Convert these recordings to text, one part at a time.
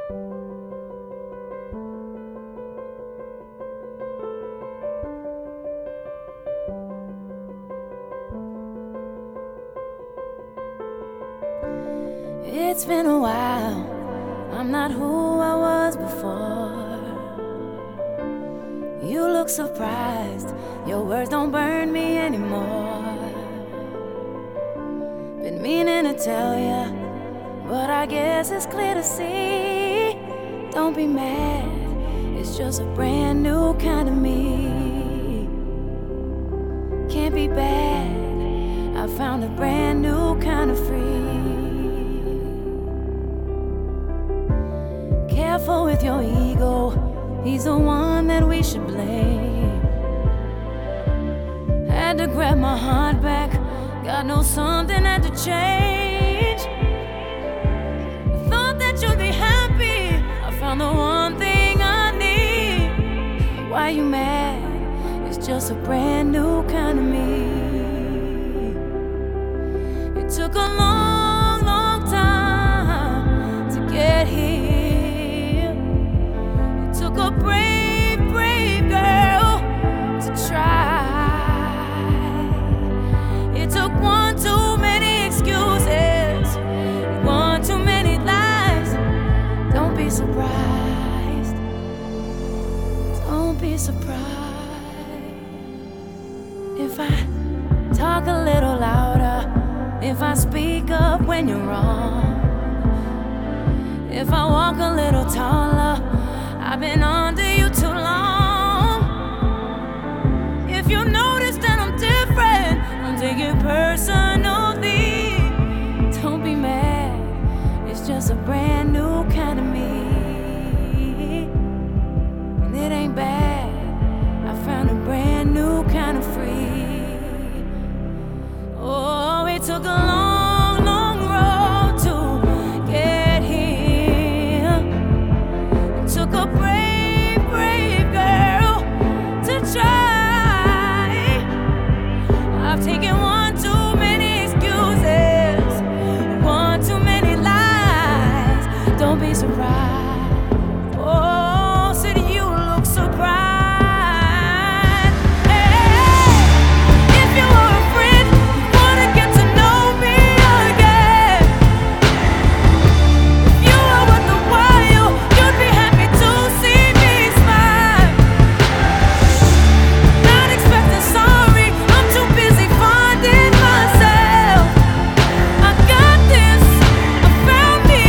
It's been a while, I'm not who I was before. You look surprised, your words don't burn me anymore. Been meaning to tell ya, but I guess it's clear to see. Don't be mad, it's just a brand new kind of me. Can't be bad, I found a brand new kind of free. Careful with your ego, he's the one that we should blame. Had to grab my heart back, God knows something had to change. I thought that you'd be happy, I found the one thing I need. Why you mad? It's just a brand new kind of me. It took a long, long time to get here. A brave, brave girl to try. It took one too many excuses, one too many lies. Don't be surprised, don't be surprised if I talk a little louder, if I speak up when you're wrong, if I walk a little taller. I've been under you too long. If you notice that I'm different, don't take it personally. Don't be mad, it's just a brand new kind of me. And it ain't bad, I found a brand new kind of free. Oh, it took a long, long road to get here. It took a brave, brave girl to try. I've taken one too many excuses, one too many lies. Don't be surprised. Oh, said you look surprised. Hey, if you were a friend, you wanna get to know me again. If you were worth the while, you'd be happy to see me smile. Not expecting sorry, I'm too busy finding myself. I got this, I found me,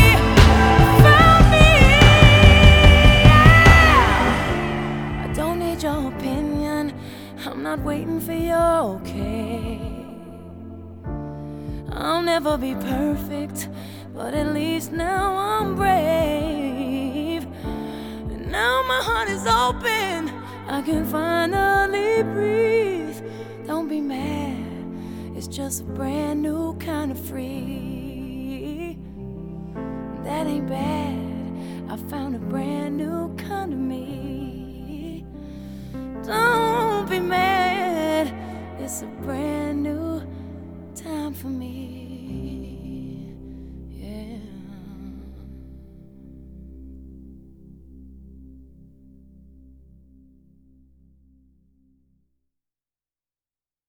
yeah. I don't need your opinion, I'm not waiting for your okay. I'll never be perfect, but at least now I'm brave. And now my heart is open, I can finally breathe. Don't be mad, it's just a brand new kind of free. That ain't bad, I found a brand new kind of me. Don't be mad, it's a brand